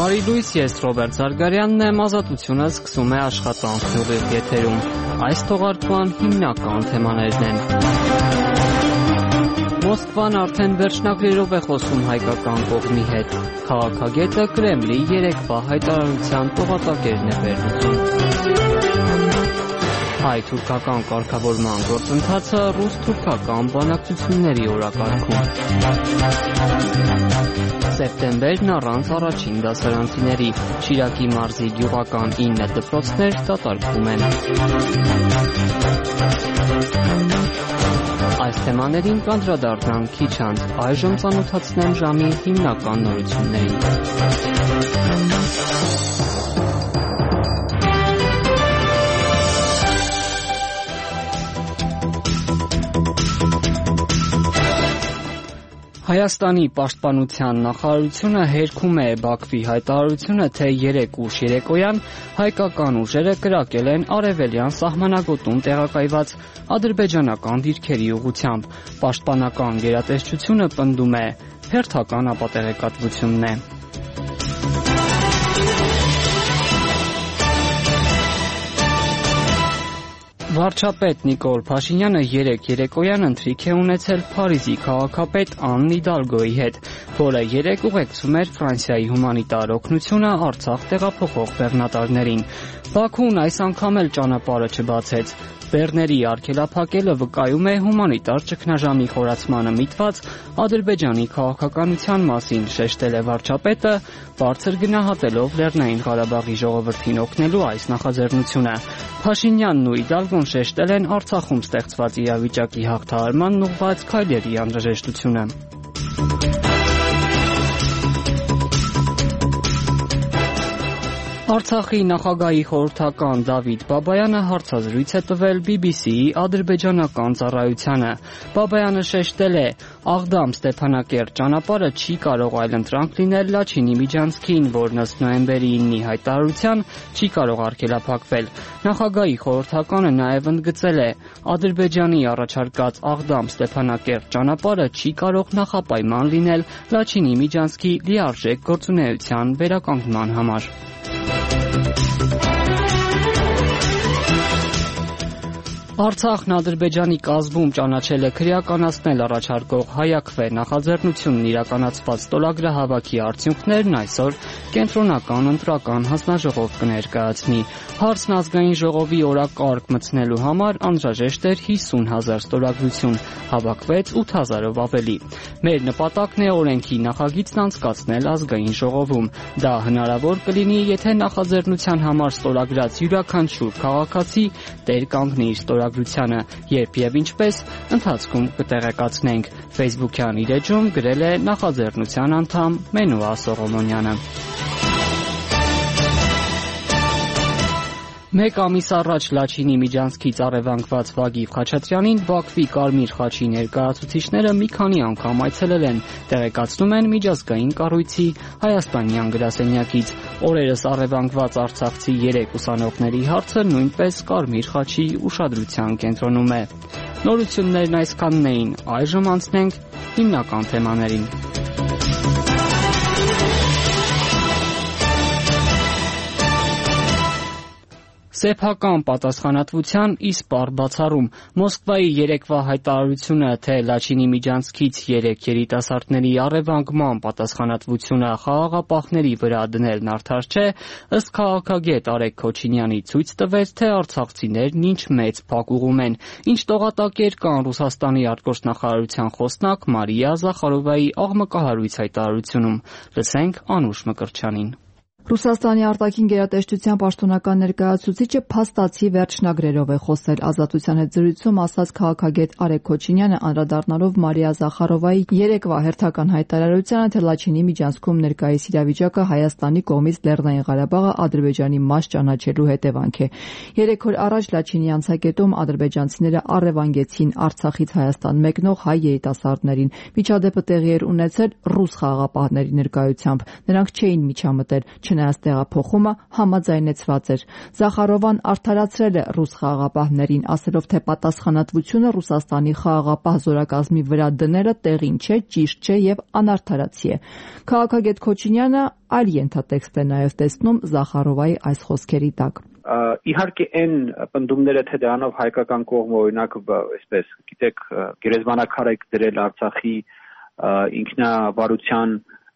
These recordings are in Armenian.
Բարի լույս, ես Ռոբերտ Զարգարյանն եմ, Ազատությունը սկսում է աշխատանքն ուղիղ եթերում։ Այս թողարկման հիմնական թեմաներն են. Մոսկվան արդեն վերջնագրերով է խոսում հայկական կողմի հետ։ Քաղաքագետը Կրեմլի երեկվա հայտարարության տողատակերն է վերլուծում։ Հայ-թուրքական կարգավորման գործընթացը ռուս-թուրքական բանակցությունների օրակարգում։ Սեպտեմբերն առանց առաջին դասարանցիների, Շիրակի մարզի գյուղական 9 դպրոցներ դատարկվում են։ Այս թեմաներին կանդրադառնանք քիչ անց, այժմ ծանոթացնեմ ժամի հիմնական նորություններին։ Հայաստանի պաշտպանության նախարարությունը հերքում է Բաքվի հայտարարությունը, թե 3 ուշ երեկոյան հայկական ուժերը կրակել են արևելյան սահմանագոտում տեղակայված ադրբեջանական դիրքերի ուղղությամբ։ Պաշտպանական գերատեսչությունը պնդում է, հերթական ապատեղեկատվությունն է։ Վարչապետ Նիկոլ Փաշինյանը երեկոյան ընթրիք է ունեցել Փարիզի քաղաքապետ Ան Իդալգոյի հետ, որը ուղեկցում էր Ֆրանսիայի հումանիտար օգնությունը Արցախ տեղափոխող բեռնատարներին։ Բաքուն այս անգամ էլ ճանապարհը չբացեց։ Բեռների արգելափակելը վկայում է հումանիտար ճգնաժամի խորացմանը միտված Ադրբեջանի քաղաքականության մասին, շեշտել է վարչապետը, բարձր գնահատելով Լեռնային Ղարաբաղի ժողովրդին օգնելու այս նախաձեռնությունը։ Փաշինյանն ու Իդալգոն շեշտել են Արցախում ստեղծված իրավիճակի հաղթահարմանն ուղղված քայլերի անհրաժեշտությունը։ Արցախի նախագահի խորհրդական Դավիթ Բաբայանը հարցազրույց է տվել BBC-ի ադրբեջանական ծառայությանը։ Բաբայանը շեշտել է, Աղդամ-Ստեփանակերտ ճանապարհը չի կարող այլընտրանք լինել Լաչինի միջանցքին, որն ըստ նոյեմբերի 9-ի հայտարարության չի կարող արգելափակվել։ Նախագահի խորհրդականը նաև ընդգծել է, Ադրբեջանի առաջարկած Աղդամ-Ստեփանակերտ ճանապարհը չի կարող նախապայման լինել Լաչինի միջանցքի լիարժեք գործունեության վերականգնման համար։ Արցախն Ադրբեջանի կազմում ճանաչել է քրեականացնել առաջարկող Հայաքվե նախաձեռնությունն իրականացված ստորագրահավաքի արդյունքներն այսօր կենտրոնական ընտրական հանձնաժողով կներկայացնի։ Հարցն ազգային ժողովի օրակարգ մտցնելու համար անհրաժեշտ էր 50,000 ստորագրություն, հավաքվեց 8,000-ով ավելի։ Մեր նպատակն է օրենքի նախագիծն անցկացնել ազգային ժողովում։ Դա հնարավոր կլինի, եթե նախաձեռնության համար ստորագրած յուրաքանչյուր քաղաքացի տեր կանգնի իր ստորագրությանը, երբ եւ ինչպես ընթացքում կտեղեկացնենք։ Facebook-յան իր էջում գրել է նախաձեռնության անդամ Մենուա Սողոմոնյանը։ Մեկ ամիս առաջ Լաչինի միջանցքից առևանգված Վագիվ Խաչատրյանին Բաքվի Կարմիր խաչի ներկայացուցիչները մի քանի անգամ այցելել են, տեղեկացնում են միջազգային կառույցի հայաստանյան գրասենյակից։ Օրերս առևանգված արցախցի 3 ուսանողների հարցը նույնպես Կարմիր խաչի ուշադրության կենտրոնում է։ Նորություններն այսքանն էին, այժմ անցնենք հիմնական թեմաներին։ Սեփական պատասխանատվության իսպառ բացառում։ Մոսկվայի երեկվա հայտարարությունը, թե Լաչինի միջանցքից 3 երիտասարդների առևանգման պատասխանատվությունը խաղաղապահների վրա դնելն արդար չէ, ըստ քաղաքագետ Արեգ Քոչինյանի ցույց տվեց, թե արցախցիներն ինչ մեծ փակուղում են, ինչ տողատակեր կան Ռուսաստանի արտգործնախարարության խոսնակ Մարիա Զախարովայի աղմկահարույց հայտարարությունում։ Լսենք Անուշ Մկրտչյանին։ Ռուսաստանի արտաքին գերատեսչության պաշտոնական ներկայացուցիչը փաստացի վերջնագրերով է խոսել Ազատության հետ զրույցում, ասաց քաղաքագետ Արեգ Քոչինյանը, անդրադառնալով Մարիա Զախարովայի երեկվա հերթական հայտարարությանը, թե Լաչինի միջանցքում ներկայիս իրավիճակը Հայաստանի կողմից Լեռնային Ղարաբաղը Ադրբեջանի մաս ճանաչելու հետևանք է։ 3 օր առաջ Լաչինի անցակետում ադրբեջանցիները առևանգեցին Արցախից Հայաստան մեկնող հայ երիտասարդներին։ Միջադեպը տեղի էր ունեցել ռուս խաղաղապահների ներկայությամբ։ Նրանք չէին միջամտել, չնայած տեղափոխումը համաձայնեցված էր։ Զախարովան արդարացրել է ռուս խաղաղապահներին, ասելով, թե պատասխանատվությունը Ռուսաստանի խաղաղապահ զորակազմի վրա դները տեղին չէ, ճիշտ չէ եւ անարդարացի է։ Քաղաքագետ Քոչինյանը այլ ենթատեքստ է նաեւ տեսնում Զախարովայի այս խոսքերի տակ։ Իհարկե այն պնդումները, թե դրանով հայկական կողմը օրինակ այսպես, գիտեք, գերեզմանակար եք դրել Արցախի ինքնավարության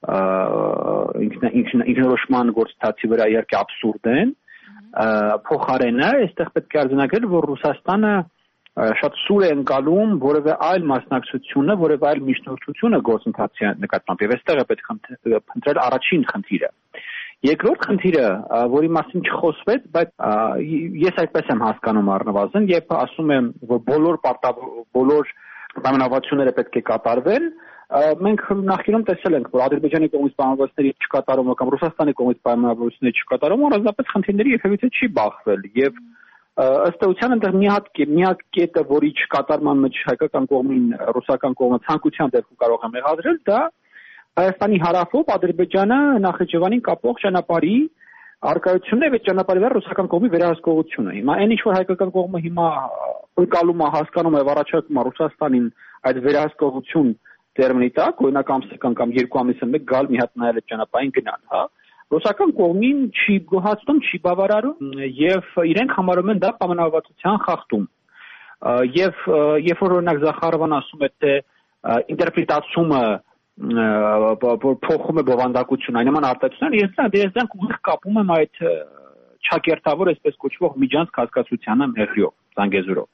ինքնորոշման գործընթացի վրա իհարկե աբսուրդ են, փոխարենը այստեղ պետք է արձանագրել, որ Ռուսաստանը շատ սուր է ընկալում որևէ այլ մասնակցությունը, որևէ այլ միջնորդությունը գործընթացի նկատմամբ, եւ այստեղ է պետք է փնտրել առաջին խնդիրը։ Երկրորդ խնդիրը, որի մասին չխոսվեց, բայց ես այդպես եմ հասկանում առնվազն, երբ ասում եմ, որ բոլոր պայմանավորվածությունները պետք է կատարվեն, մենք նախկինում տեսել ենք, որ Ադրբեջանի կողմից պայմանավորվածությունների չկատարումը կամ Ռուսաստանի կողմից պայմանավորվածությունների չկատարումը առանձնապես խնդիրների երբևիցե չի բախվել եւ ըստ էության այնտեղ միակ կետը, որի չկատարման մեջ հայկական կողմին ռուսական կողմը ցանկության դեպքում կարող է մեղադրել, դա Հայաստանի հարավով Ադրբեջանը Նախիջևանին կապող ճանապարհի արկայությունն է, այդ ճանապարհի վրա ռուսական կողմի վերահսկողությունը։ Հիմա այն ինչ որ հայկական կողմը հիմա ընկալում է, հասկանում է, առաջարկում է Ռուսաստանին այդ վերահսկողություն տերմինի տակ, օրինակ ամսական կամ 2 ամիսը մեկ գալ մի հատ նայել այդ ճանապարհին գնալ, հա։ Ռուսական կողմին չի գոհացնում, չի բավարարում եւ իրենք համարում են դա պայմանավորվածության խախտում։ Եվ երբ որ օրինակ Զախարովան ասում է, թե ինտերպրետացումը փոխում է բովանդակություն, այնման արտահայտությունները, ես դրանք ուղիղ կապում եմ այդ չակերտավոր, այսպես կոչվող միջանցք հասկացությանը մեղրիով, Զանգեզուրով։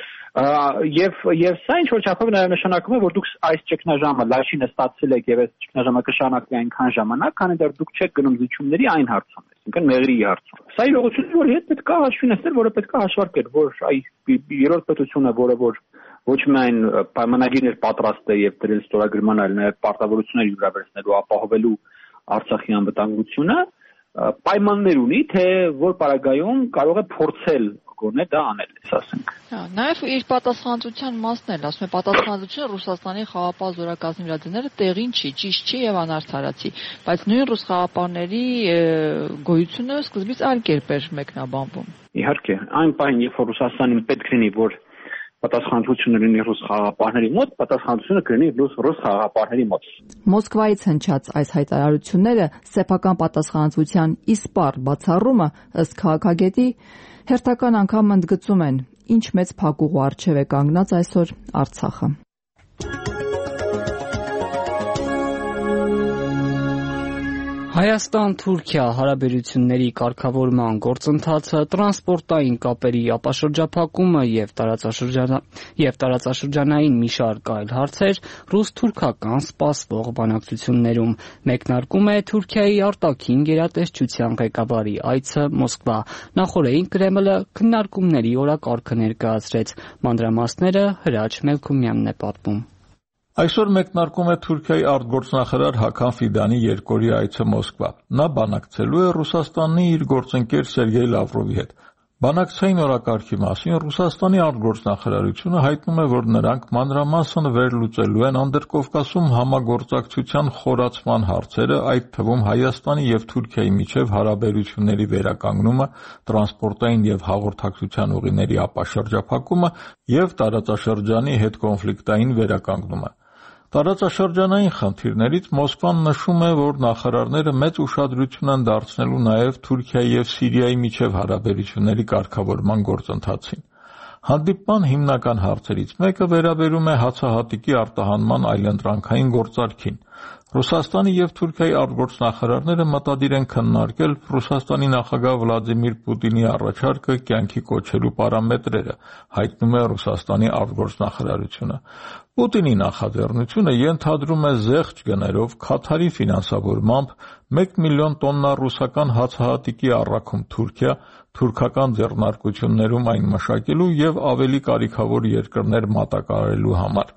Եվ սա ինչ որ չափով նաև նշանակում է, որ դուք այս ճգնաժամը լաշի նստացել եք եւ այս ճգնաժամը կշարունակվի այնքան ժամանակ, քանի դեռ դուք չեք գնում զիջումների այն հարցում, այսինքն մեղրի հարցում։ Սա իրողությունն է, որ հետ պետք է հաշվի նստել, որը պետք է հաշվարկել, որ այ երրորդ պետությունը, որը ոչ միայն պայմանագիրներ պատրաստ է եւ դրել ստորագրման, այլ նաեւ պարտավորություններ յուրավերցնելու, ապահովելու Արցախի անվտանգությունը, պայմաններ ունի, թե որ պարագայում կարող է փորձել գոնե դա անել, ասենք։ Նաեւ իր պատասխանատվության մասն էլ ասում է, պատասխանատվությունը Ռուսաստանի խաղաղապահ զորակազմի վրա դները տեղին չի, ճիշտ չի եւ անարդարացի, բայց նույն ռուս խաղաղապահների գոյությունը սկզբից այլ կերպ էր մեկնաբանվում։ Իհարկե, այն պահին, երբ որ Ռուսաստանին պետք լինի, որ պատասխանատվությունը լինի ռուս խաղաղապահների մոտ, պատասխանատվությունը կլինի ռուս խաղաղապահների մոտ։ Մոսկվայից հնչած այս հայտարարությունները սեփական պատասխանատվության իսպառ բացառումը ըստ քաղաքագետի հերթական անգամ ընդգծում են, ինչ մեծ փակուղու առջև է կանգնած այսօր Արցախը։ Հայաստան-Թուրքիա հարաբերությունների կարգավորման գործընթացը, տրանսպորտային կապերի ապաշրջափակումը եւ տարածաշրջանային մի շարք այլ հարցեր ռուս-թուրքական սպասվող բանակցություններում մեկնարկում է Թուրքիայի արտաքին գերատեսչության ղեկավարի այցը Մոսկվա։ Նախորդին Կրեմլը քննարկումների օրակարգը ներկայացրեց։ Մանրամասները Հրաչ Մելքումյանն է պատմում։ Այսօր մեկնարկում է Թուրքիայի արտգործնախարար Հական Ֆիդանի երկօրյա այցը Մոսկվա։ Նա բանակցելու է Ռուսաստանի իր գործընկեր Սերգեյ Լավրովի հետ։ Բանակցային օրակարգի մասին Ռուսաստանի արտգործնախարարությունը հայտնում է, որ նրանք մանրամասն վերլուծելու են Անդրկովկասում համագործակցության խորացման հարցերը, այդ թվում Հայաստանի եւ Թուրքիայի միջև հարաբերությունների վերականգնումը, տրանսպորտային եւ հաղորդակցության ուղիների ապաշրջափակումը եւ տարածաշրջանի հետկոնֆլիկտային վերականգնումը։ Տարածաշրջանային խնդիրներից Մոսկվան նշում է, որ նախարարները մեծ ուշադրություն են դարձնելու նաև Թուրքիայի եւ Սիրիայի միջև հարաբերությունների կարգավորման գործընթացին։ Հանդիպման հիմնական հարցերից մեկը վերաբերում է հացահատիկի արտահանման այլընտրանքային գործարքին։ Ռուսաստանի եւ Թուրքիայի արտգործնախարարները մտադիր են քննարկել Ռուսաստանի նախագահ Վլադիմիր Պուտինի առաջարկը կյանքի կոչելու պարամետրերը, հայտնում է Ռուսաստանի արտգործնախարարությունը։ Պուտինի նախաձեռնությունը ենթադրում է զեղչ գներով Քաթարի ֆինանսավորմամբ 1 միլիոն տոննա ռուսական հացահատիկի առաքում Թուրքիա, թուրքական ձեռնարկություններում այն մշակելու եւ ավելի կարիքավոր երկրներ մատակարարելու համար։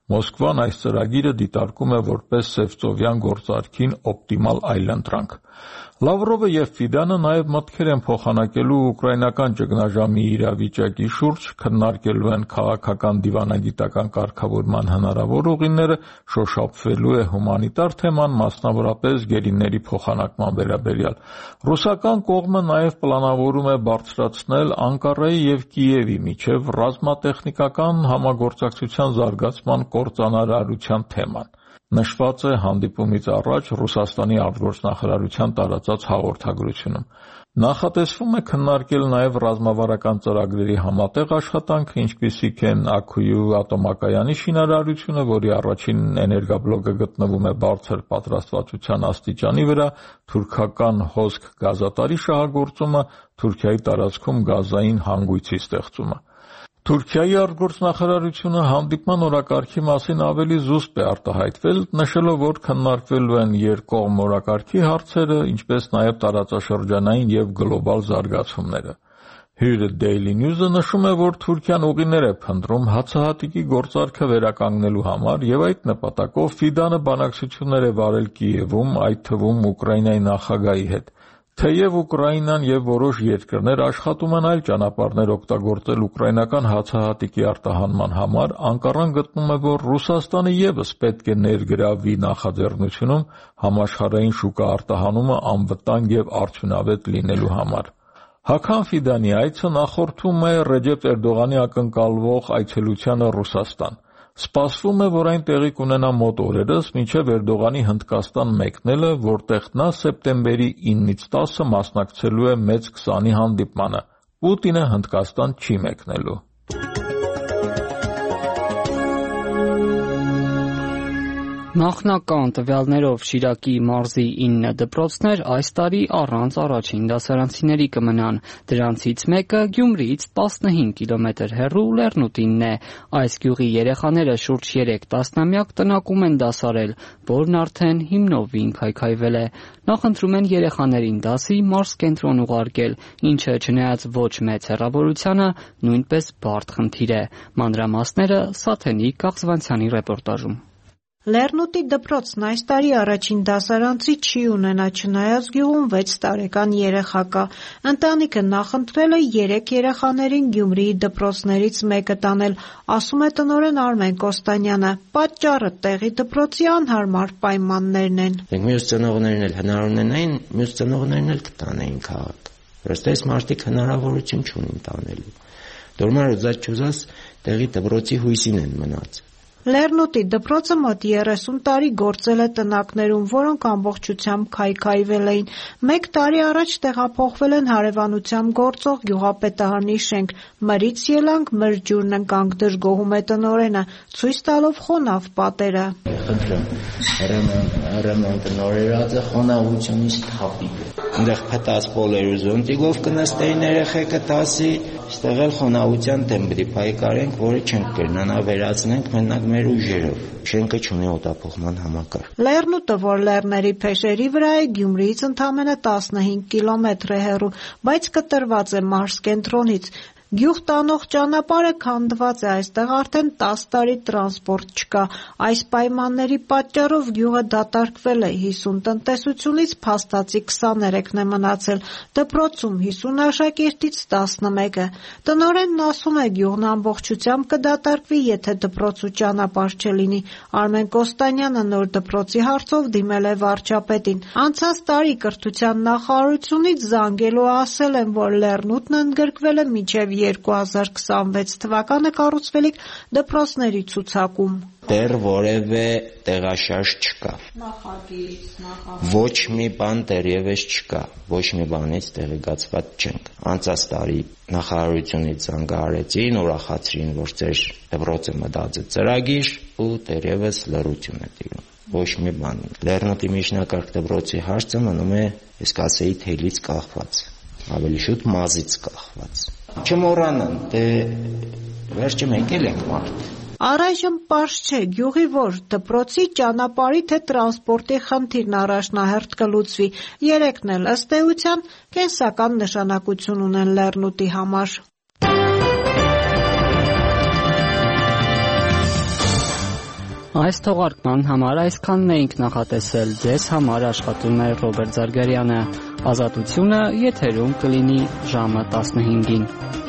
Մոսկվան այս ծրագիրը դիտարկում է որպես Սևծովյան գործարքին օպտիմալ այլընտրանք։ Լավրովը եւ Ֆիդանը նաեւ մտքեր են փոխանակելու ուկրաինական ճգնաժամի իրավիճակի շուրջ, քննարկելու են քաղաքական դիվանագիտական կարգավորման հնարավոր ուղիները, շոշափվելու է հումանիտար թեման, մասնավորապես գերիների փոխանակման վերաբերյալ։ Ռուսական կողմը նաեւ պլանավորում է բարձրացնել Անկարայի եւ Կիևի միջև ռազմատեխնիկական համագործակցության զարգացման կործանարարության թեման։ Նշված է հանդիպումից առաջ Ռուսաստանի արտգործնախարարության տարածած հաղորդագրությունում։ Նախատեսվում է քննարկել նաև ռազմավարական ծրագրերի համատեղ աշխատանքը, ինչպիսիք են Աքույու ատոմակայանի շինարարությունը, որի առաջին էներգաբլոկը գտնվում է բարձր պատրաստվածության աստիճանի վրա, թուրքական հոսք գազատարի շահագործումը, Թուրքիայի տարածքում գազային հանգույցի ստեղծումը։ Թուրքիայի արտգործնախարարությունը հանդիպման օրակարգի մասին ավելի զուսպ է արտահայտվել, նշելով, որ քննարկվելու են երկկողմ օրակարգի հարցերը, ինչպես նաև տարածաշրջանային եւ գլոբալ զարգացումները։ Հյուրը Daily News-ը նշում է, որ Թուրքիան ուղիներ է փնտրում հացահատիկի գործարքը վերականգնելու համար եւ այդ նպատակով Ֆիդանը բանակցություններ է վարել Կիևում, այդ թվում Ուկրաինայի նախագահի հետ։ Թեև Ուկրաինան եւ որոշ երկրներ աշխատում են այլ ճանապարհներ օգտագործել ուկրաինական հացահատիկի արտահանման համար, Անկարան գտնում է, որ Ռուսաստանը եւս պետք է ներգրավվի նախաձեռնությունում համաշխարհային շուկա արտահանումը անվտանգ եւ արդյունավետ լինելու համար։ Հական Ֆիդանի այցը նախորդում է Ռեջեփ Էրդողանի ակնկալվող այցելությանը Ռուսաստան։ Սպասվում է, որ այն տեղի կունենա մոտ օրերս, մինչև Էրդողանի Հնդկաստան մեկնելը, որտեղ նա սեպտեմբերի 9-ից 10-ը մասնակցելու է մեծ 20-ի հանդիպմանը։ Պուտինը Հնդկաստան չի մեկնելու։ Նախնական տվյալներով Շիրակի մարզի 9 դպրոցներ այս տարի առանց առաջին դասարանցիների կմնան։ Դրանցից մեկը Գյումրիից 15 կիլոմետր հեռու Լեռնուտինն է։ Այս գյուղի երեխաները շուրջ 3 տասնամյակ տնակում են դասարել, որն արդեն հիմնովին քայքայվել է։ Նախընտրում են երեխաներին դասի մարզ կենտրոն ուղարկել, ինչը չնայած ոչ մեծ հեռավորությանը, նույնպես բարդ խնդիր է։ Մանրամասները Սաթենի Կաղզվանցյանի ռեպորտաժում։ Լեռնուտի դպրոցն այս տարի առաջին դասարանցի չի ունենա, չնայած գյուղում 6 տարեկան երեխա կա։ Ընտանիքը նախընտրել է 3 երեխաներին Գյումրիի դպրոցներից մեկը տանել, ասում է տնօրեն Արմեն Կոստանյանը։ Պատճառը տեղի դպրոցի անհարմար պայմաններն են։ Մյուս ծնողներն էլ հնար ունենային, մյուս ծնողներն էլ կտանեին քաղաք։ Պրոստը այս մարդիկ հնարավորություն չունին տանելու։ Դորմար ուզած չուզած տեղի դպրոցի հույսին են մնաց։ Լեռնուտի դպրոցը մոտ 30 տարի գործել է տնակներում, որոնք ամբողջությամբ քայքայվել էին։ 1 տարի առաջ տեղափոխվել են հարևանությամբ գործող գյուղապետարանի շենք։ Մրից ելանք, մր ջուրն ընկանք, դժգոհում է տնօրենը, ցույց տալով խոնավ պատերը։ Խնդրեմ, հրաման տնօրերածը խոնավությունից թափի։ Այնտեղ փտած պոլեր ու զոնտիկով կնստեին երեխեքը դասի, այստեղ էլ խոնավության դեմ պիտի պայքարենք, որը չենք կրնանա վերացնենք մենակ մեր ուժերով։ Շենքը չունի օդափոխման համակարգ։ Լեռնուտը, որ լեռների փեշերի վրա է, Գյումրիից ընդամենը 15 կիլոմետր է հեռու, բայց կտրված է մարզ կենտրոնից։ Գյուղ տանող ճանապարհը քանդված է, այստեղ արդեն 10 տարի տրանսպորտ չկա։ Այս պայմանների պատճառով գյուղը դատարկվել է, 50 տնտեսությունից փաստացի 23-ն է մնացել, դպրոցում 50 աշակերտից 11-ը։ Տնօրենն ասում է, գյուղն ամբողջությամբ կդատարկվի, եթե դպրոց ու ճանապարհ չլինի։ Արմեն Կոստանյանը նոր դպրոցի հարցով դիմել է վարչապետին։ Անցած տարի կրթության նախարարությունից զանգելու ասել են, որ Լեռնուտն ընդգրկվել է մինչև 2026 թվականը կառուցվելիք դպրոցների ցուցակում։ Դեռ որևէ տեղաշարժ չկա։ Ոչ մի բան դեռևս չկա, ոչ մի բանից տեղեկացված չենք։ Անցած տարի նախարարությունից զանգահարեցին, ուրախացրին, որ ձեր դպրոցը մտած է ծրագիր ու դեռևս լռություն է տիրում։ Ոչ մի բան։ Լեռնուտի միջնակարգ դպրոցի հարցը մնում է, ես կասեի, թելից կախված, ավելի շուտ մազից կախված։ Չմոռանան, դե վերջը մենք էլ ենք մարդ։ Առայժմ պարզ չէ, գյուղի որ դպրոցի, ճանապարհի թե տրանսպորտի խնդիրն առաջնահերթ կլուծվի։ Երեքն էլ ըստ էության կենսական նշանակություն ունեն Լեռնուտի համար։ Այս թողարկման համար այսքանն էինք նախատեսել, ձեզ համար աշխատում է Ռոբերտ Զարգարյանը, Ազատությունը եթերում կլինի ժամը 15-ին։